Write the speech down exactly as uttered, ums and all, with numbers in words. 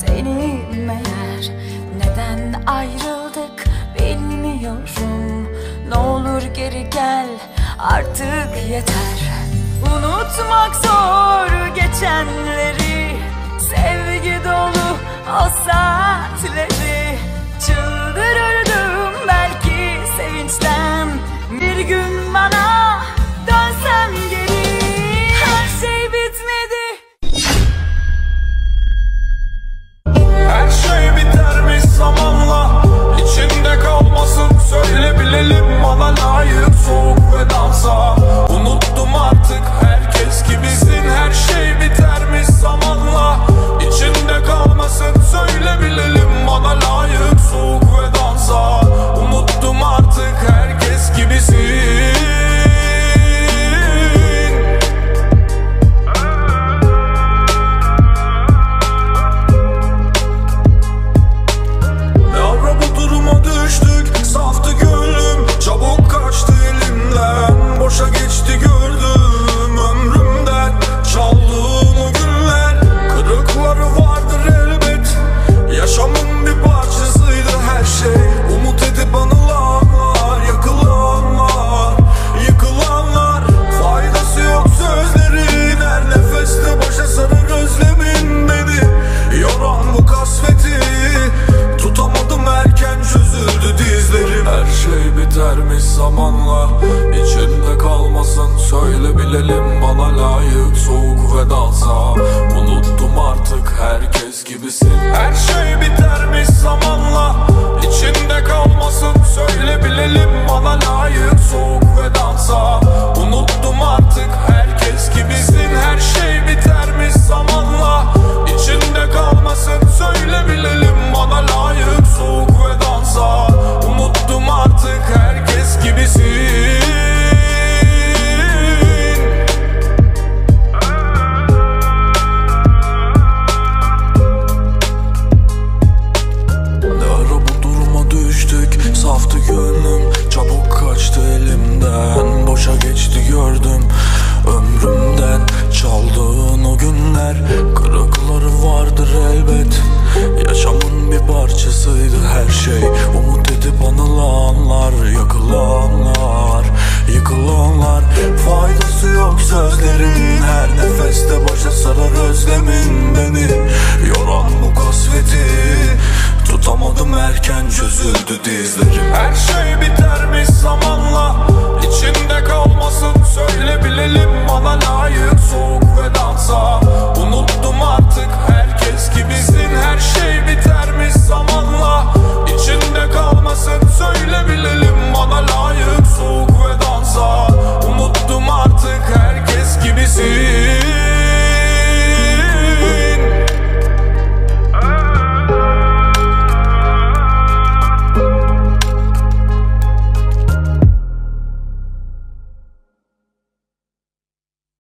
benim meğer. Neden ayrıldık bilmiyorum. Ne olur geri gel, artık yeter. Unutmak zor geçenleri, sevgi dolu o saatleri. Çıldırırdım belki sevinçten, bir gün bana dönsen geri. Her şey bitmedi. Her şey bitermiş zamanla, içinde kalmasın söyle bilelim. Bana layık soğuk ve dansa. Unuttum artık herkes gibisin. Her şey bitermiş zamanla, içinde kalmasın söyle bilelim. Bana layık soğuk ve dansa. Unuttum artık herkes gibisin. Ne ara bu duruma düştük, saftı gönlüm çabuk kaçtı elimden. Boşa geçti gördüm ömrümden, çaldığım o günler. Kırıkları vardır elbet, yaşamın bir parçasıydı her şey. Umut edip anılanlar, yakılanlar, yıkılanlar. Faydası yok sözlerin, her nefeste başa sarar özlemin beni. Yoran bu kasveti, tutamadım erken çözüldü dizlerim. Her şey bitermiş zamanla, içinde kalmasın söyle bilelim. Bana layık soğuk ve dansa. Unuttum artık herkes gibisin. Her şey bitermiş zamanla, içinde kalmasın söyle bilelim. Bana layık soğuk ve dansa. Unuttum artık herkes gibisin. Her şey bitermiş zamanla, içinde kalmasın söyle bilelim. Bana layık soğuk ve dansa. Unuttum artık herkes gibisin. Ne ara bu duruma düştük, saftı gönlüm çabuk kaçtı elimden. Boşa geçti gördüm ömrümden, çaldığın o günler. Kırıkları vardır elbet, yaşamın bir parçasıydı her şey. Umut edip anılanlar, yakılanlar, yıkılanlar. Faydası yok sözlerin, her nefeste başa sarar özlemin beni. Yoran bu kasveti, tutamadım erken çözüldü dizlerim.